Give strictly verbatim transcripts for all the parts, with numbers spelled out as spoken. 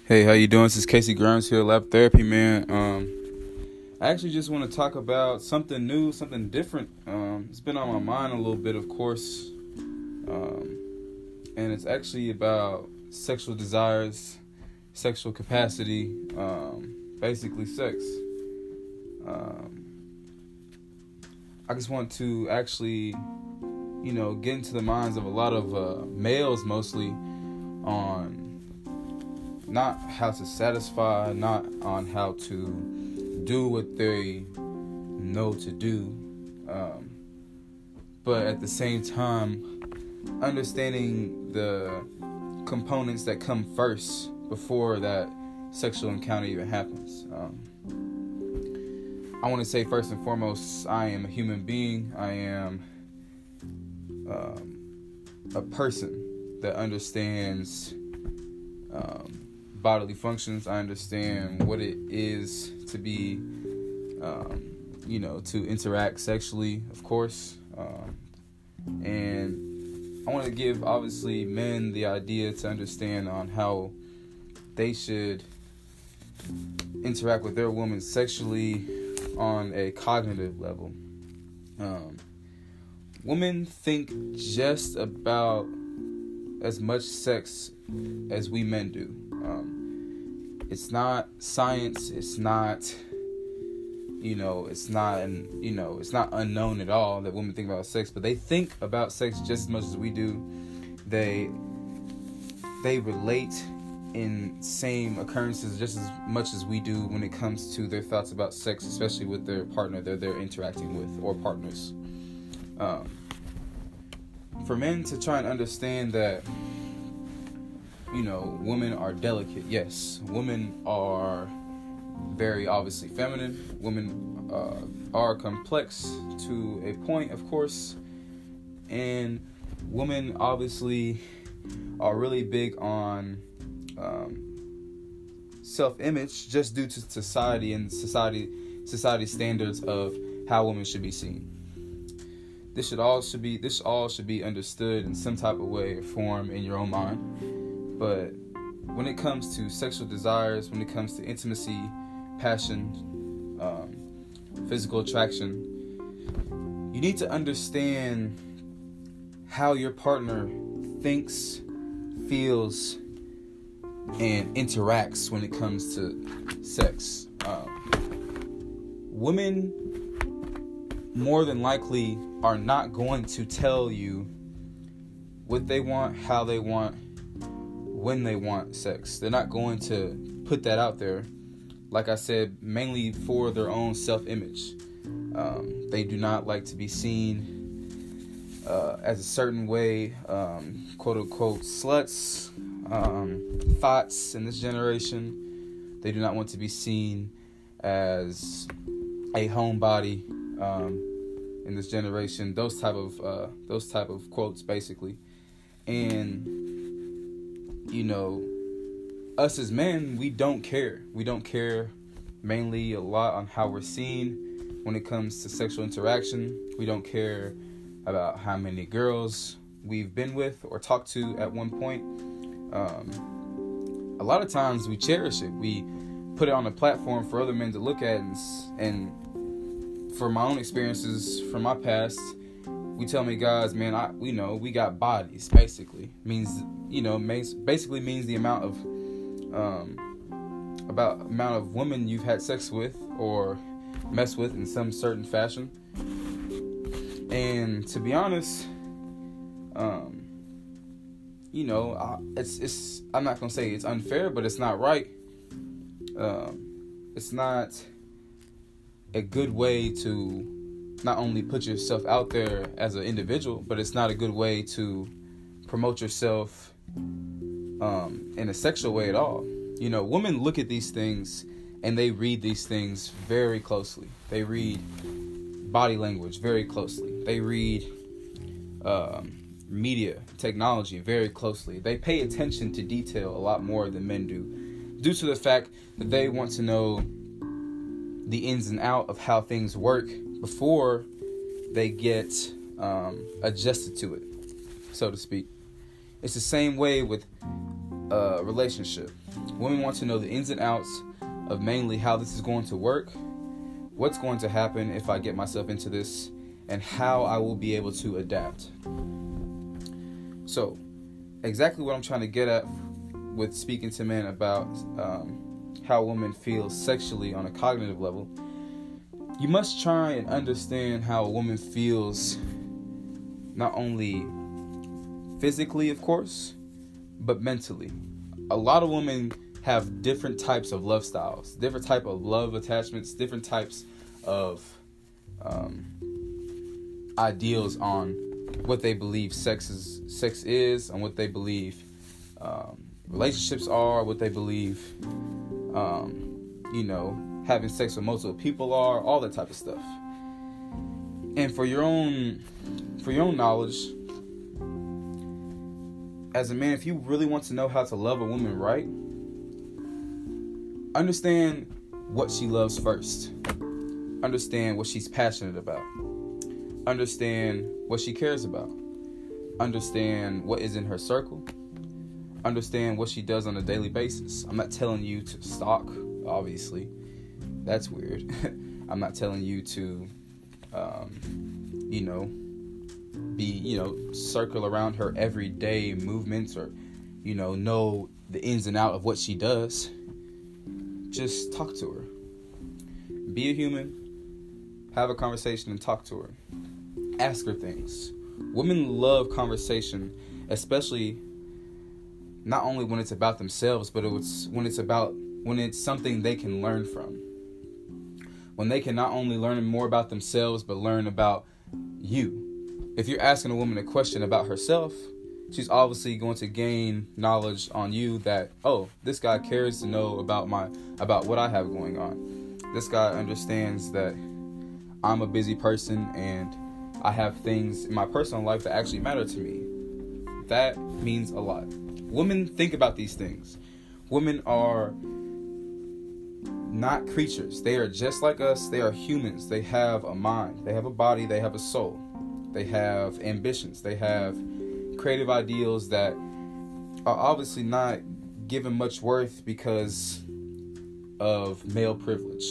Hey, how you doing? This is Casey Grimes here, Lab Therapy, man. Um, I actually just want to talk about something new, something different. Um, it's been on my mind a little bit, of course, um, and it's actually about sexual desires, sexual capacity, um, basically sex. Um, I just want to actually, you know, get into the minds of a lot of uh, males, mostly, on not how to satisfy, not on how to do what they know to do, um, but at the same time, understanding the components that come first before that sexual encounter even happens. Um, I want to say first and foremost, I am a human being. I am um, a person that understands um, bodily functions. I understand what it is to be, um, you know, to interact sexually, of course. Um, and I want to give, obviously, men the idea to understand on how they should interact with their woman sexually on a cognitive level. Um, women think just about as much sex as we men do. Um, it's not science. It's not, you know, it's not, an, you know, it's not unknown at all that women think about sex, but they think about sex just as much as we do. They, they relate in same occurrences just as much as we do when it comes to their thoughts about sex, especially with their partner that they're interacting with or partners. Um, for men to try and understand that, you know, women are delicate. Yes, women are very obviously feminine. Women uh, are complex to a point, of course. And women obviously are really big on um, self-image just due to society and society society standards of how women should be seen. This should all should be this all should be understood in some type of way or form in your own mind. But when it comes to sexual desires, when it comes to intimacy, passion, um, physical attraction, you need to understand how your partner thinks, feels, and interacts when it comes to sex. Um, women more than likely are not going to tell you what they want, how they want, when they want sex. They're not going to put that out there, like I said, mainly for their own self-image. Um, they do not like to be seen uh, as a certain way, um, quote-unquote sluts, um, thoughts in this generation. They do not want to be seen as a homebody um, in this generation. Those type of uh, those type of quotes, basically. And you know, us as men, we don't care. We don't care mainly a lot on how we're seen when it comes to sexual interaction. We don't care about how many girls we've been with or talked to at one point. Um, a lot of times we cherish it. We put it on a platform for other men to look at. And, and for my own experiences from my past, we tell me, guys, man, I we know we got bodies, basically. Means, you know, basically means the amount of, um, about amount of women you've had sex with or messed with in some certain fashion. And to be honest, um, you know, I, it's, it's, I'm not going to say it's unfair, but it's not right. Um, it's not a good way to not only put yourself out there as an individual, but it's not a good way to promote yourself um, in a sexual way at all. You know, women look at these things and they read these things very closely. They read body language very closely. They read um, media, technology very closely. They pay attention to detail a lot more than men do, due to the fact that they want to know the ins and outs of how things work before they get um, adjusted to it, so to speak. It's the same way with a relationship. Women want to know the ins and outs of mainly how this is going to work, what's going to happen if I get myself into this, and how I will be able to adapt. So, exactly what I'm trying to get at with speaking to men about um, how women feel sexually on a cognitive level, you must try and understand how a woman feels, not only physically, of course, but mentally. A lot of women have different types of love styles, different type of love attachments, different types of um, ideals on what they believe sex is, sex is, and what they believe um, relationships are, what they believe, um, you know, having sex with multiple people are, all that type of stuff. And for your own, for your own knowledge, as a man, if you really want to know how to love a woman right, understand what she loves first. Understand what she's passionate about. Understand what she cares about. Understand what is in her circle. Understand what she does on a daily basis. I'm not telling you to stalk, obviously. That's weird. I'm not telling you to, um, you know, be, you know, circle around her everyday movements or, you know, know the ins and out of what she does. Just talk to her. Be a human. Have a conversation and talk to her. Ask her things. Women love conversation, especially not only when it's about themselves, but it's when it's about when it's something they can learn from. When they can not only learn more about themselves, but learn about you. If you're asking a woman a question about herself, she's obviously going to gain knowledge on you that, oh, this guy cares to know about my about what I have going on. This guy understands that I'm a busy person and I have things in my personal life that actually matter to me. That means a lot. Women think about these things. Women are not creatures. They are just like us. They are humans. They have a mind. They have a body. They have a soul. They have ambitions. They have creative ideals that are obviously not given much worth because of male privilege.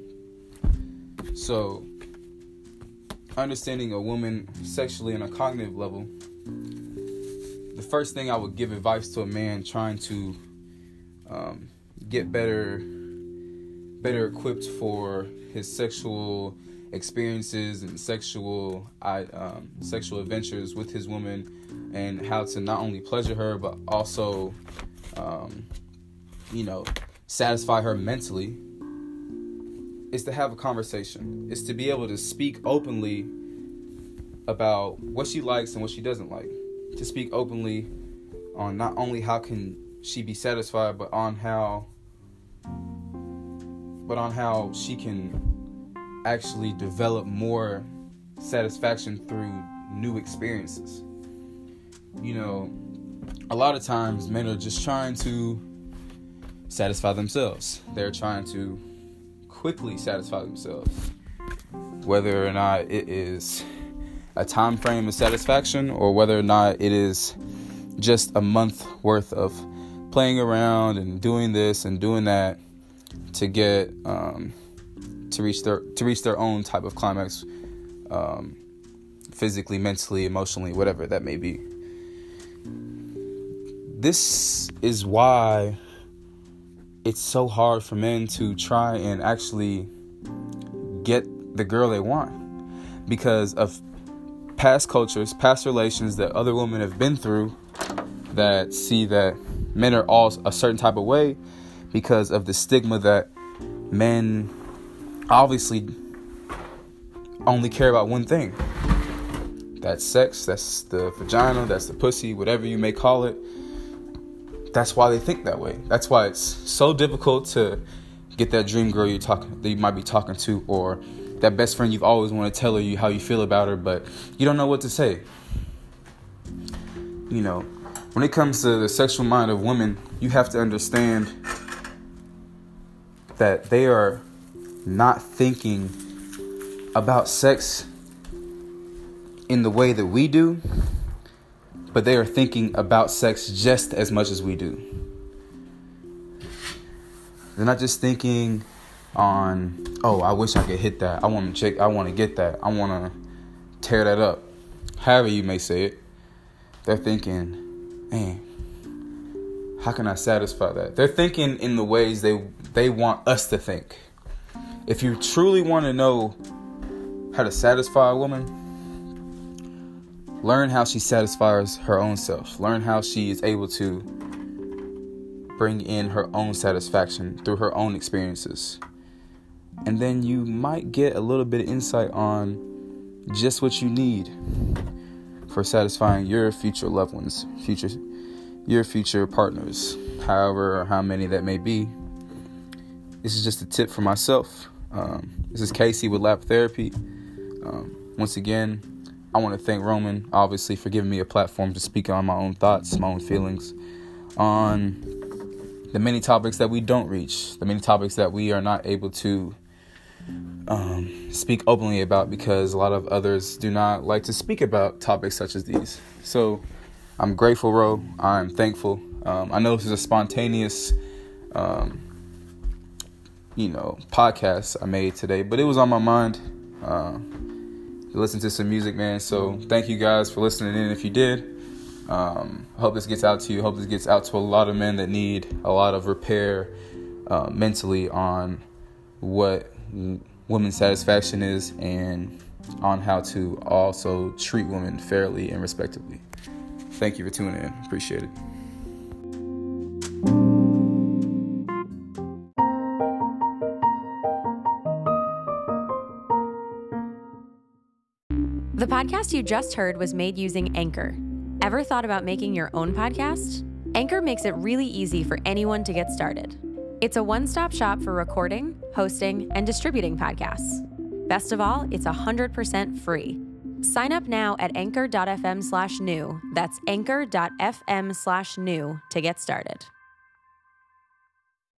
So, understanding a woman sexually on a cognitive level, the first thing I would give advice to a man trying to um, get better, better equipped for his sexual experiences and sexual, I, um, sexual adventures with his woman, and how to not only pleasure her but also, um, you know, satisfy her mentally, is to have a conversation. Is to be able to speak openly about what she likes and what she doesn't like. To speak openly on not only how can she be satisfied, but on how, but on how she can actually develop more satisfaction through new experiences. You know, a lot of times men are just trying to satisfy themselves. They're trying to quickly satisfy themselves, whether or not it is a time frame of satisfaction or whether or not it is just a month worth of playing around and doing this and doing that to get um, to reach their to reach their own type of climax, um, physically, mentally, emotionally, whatever that may be. This is why it's so hard for men to try and actually get the girl they want, because of past cultures, past relations that other women have been through that see that men are all a certain type of way because of the stigma that men obviously only care about one thing. That's sex, that's the vagina, that's the pussy, whatever you may call it. That's why they think that way. That's why it's so difficult to get that dream girl you're talking, that you might be talking to, or that best friend you've always wanted to tell her you how you feel about her, but you don't know what to say. You know, when it comes to the sexual mind of women, you have to understand that they are not thinking about sex in the way that we do, but they are thinking about sex just as much as we do. They're not just thinking on, oh, I wish I could hit that. I want to check. I want to get that. I want to tear that up. However you may say it. They're thinking, man, how can I satisfy that? They're thinking in the ways they they want us to think. If you truly want to know how to satisfy a woman, learn how she satisfies her own self. Learn how she is able to bring in her own satisfaction through her own experiences. And then you might get a little bit of insight on just what you need for satisfying your future loved ones, future, your future partners, however or how many that may be. This is just a tip for myself. Um, this is Casey with Lap Therapy. Um, once again, I want to thank Roman, obviously, for giving me a platform to speak on my own thoughts, my own feelings, on the many topics that we don't reach, the many topics that we are not able to um, speak openly about because a lot of others do not like to speak about topics such as these. So I'm grateful, Ro. I'm thankful. Um, I know this is a spontaneous, um, you know, podcast I made today, but it was on my mind. Uh, to listen to some music, man. So thank you guys for listening in. If you did, um, I hope this gets out to you. I hope this gets out to a lot of men that need a lot of repair uh, mentally on what women's satisfaction is and on how to also treat women fairly and respectfully. Thank you for tuning in. Appreciate it. The podcast you just heard was made using Anchor. Ever thought about making your own podcast? Anchor makes it really easy for anyone to get started. It's a one-stop shop for recording, hosting, and distributing podcasts. Best of all, it's one hundred percent free. Sign up now at anchor.fm slash new. That's anchor.fm slash new to get started.